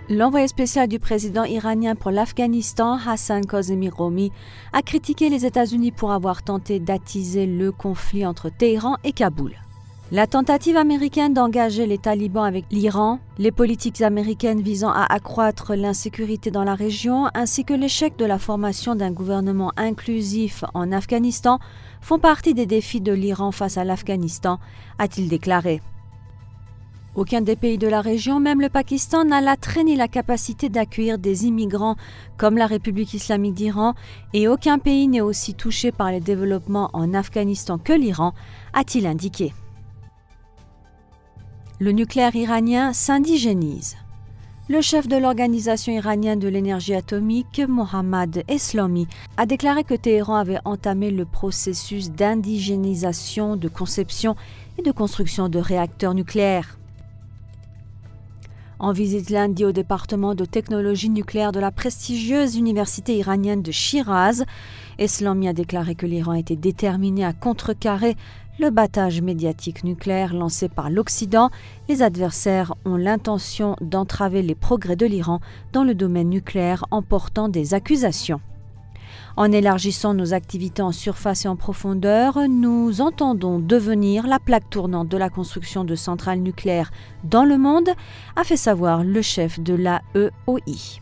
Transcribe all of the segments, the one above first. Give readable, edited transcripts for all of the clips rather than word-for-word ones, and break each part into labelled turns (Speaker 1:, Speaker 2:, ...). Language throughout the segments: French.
Speaker 1: L'envoyé spécial du président iranien pour l'Afghanistan, Hassan Kazemi-Romi, a critiqué les États-Unis pour avoir tenté d'attiser le conflit entre Téhéran et Kaboul. La tentative américaine d'engager les talibans avec l'Iran, les politiques américaines visant à accroître l'insécurité dans la région, ainsi que l'échec de la formation d'un gouvernement inclusif en Afghanistan font partie des défis de l'Iran face à l'Afghanistan, a-t-il déclaré. Aucun des pays de la région, même le Pakistan, n'a l'attrait ni la capacité d'accueillir des immigrants comme la République islamique d'Iran, et aucun pays n'est aussi touché par les développements en Afghanistan que l'Iran, a-t-il indiqué. Le nucléaire iranien s'indigénise. Le chef de l'Organisation iranienne de l'énergie atomique, Mohammad Eslami, a déclaré que Téhéran avait entamé le processus d'indigénisation, de conception et de construction de réacteurs nucléaires. En visite lundi au département de technologie nucléaire de la prestigieuse université iranienne de Shiraz, Eslami a déclaré que l'Iran était déterminé à contrecarrer le battage médiatique nucléaire lancé par l'Occident. Les adversaires ont l'intention d'entraver les progrès de l'Iran dans le domaine nucléaire en portant des accusations. En élargissant nos activités en surface et en profondeur, nous entendons devenir la plaque tournante de la construction de centrales nucléaires dans le monde, a fait savoir le chef de l'AEOI.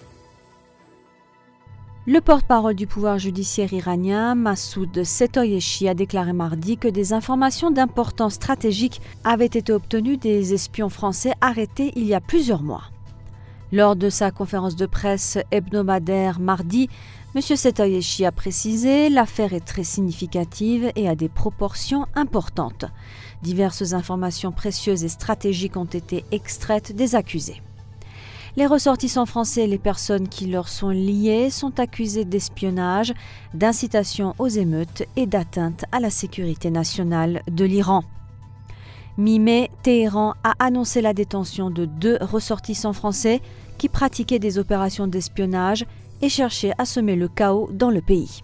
Speaker 1: Le porte-parole du pouvoir judiciaire iranien, Massoud Setoyeshi, a déclaré mardi que des informations d'importance stratégique avaient été obtenues des espions français arrêtés il y a plusieurs mois. Lors de sa conférence de presse hebdomadaire mardi, M. Setoyeshi a précisé « L'affaire est très significative et a des proportions importantes. Diverses informations précieuses et stratégiques ont été extraites des accusés. Les ressortissants français et les personnes qui leur sont liées sont accusés d'espionnage, d'incitation aux émeutes et d'atteinte à la sécurité nationale de l'Iran. » Mi-mai, Téhéran a annoncé la détention de 2 ressortissants français qui pratiquaient des opérations d'espionnage et cherchaient à semer le chaos dans le pays.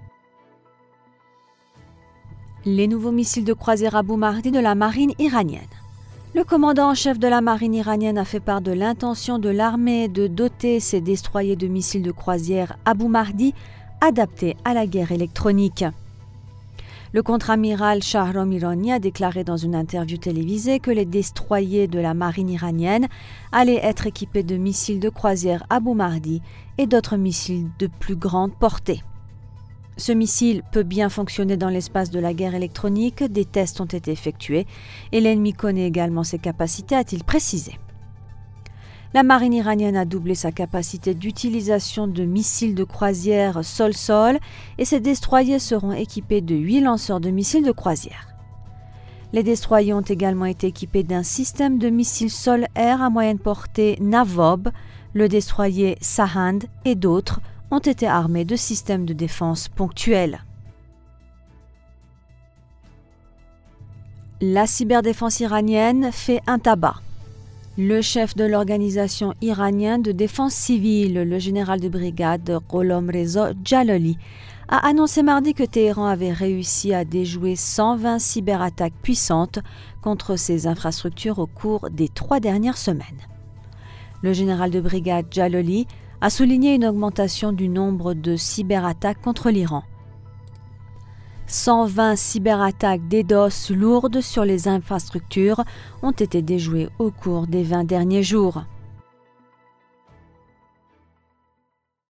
Speaker 1: Les nouveaux missiles de croisière Abu Mahdi de la marine iranienne. Le commandant en chef de la marine iranienne a fait part de l'intention de l'armée de doter ses destroyers de missiles de croisière Abu Mahdi adaptés à la guerre électronique. Le contre-amiral Shahram Irani a déclaré dans une interview télévisée que les destroyers de la marine iranienne allaient être équipés de missiles de croisière Abu Mahdi et d'autres missiles de plus grande portée. Ce missile peut bien fonctionner dans l'espace de la guerre électronique, des tests ont été effectués et l'ennemi connaît également ses capacités, a-t-il précisé. La marine iranienne a doublé sa capacité d'utilisation de missiles de croisière sol-sol et ses destroyers seront équipés de 8 lanceurs de missiles de croisière. Les destroyers ont également été équipés d'un système de missiles sol-air à moyenne portée Navob, le destroyer Sahand et d'autres ont été armés de systèmes de défense ponctuels. La cyberdéfense iranienne fait un tabac. Le chef de l'organisation iranienne de défense civile, le général de brigade Gholam-Reza Jalali, a annoncé mardi que Téhéran avait réussi à déjouer 120 cyberattaques puissantes contre ses infrastructures au cours des 3 dernières semaines. Le général de brigade Jalali a souligné une augmentation du nombre de cyberattaques contre l'Iran. 120 cyberattaques DDoS lourdes sur les infrastructures ont été déjouées au cours des 20 derniers jours.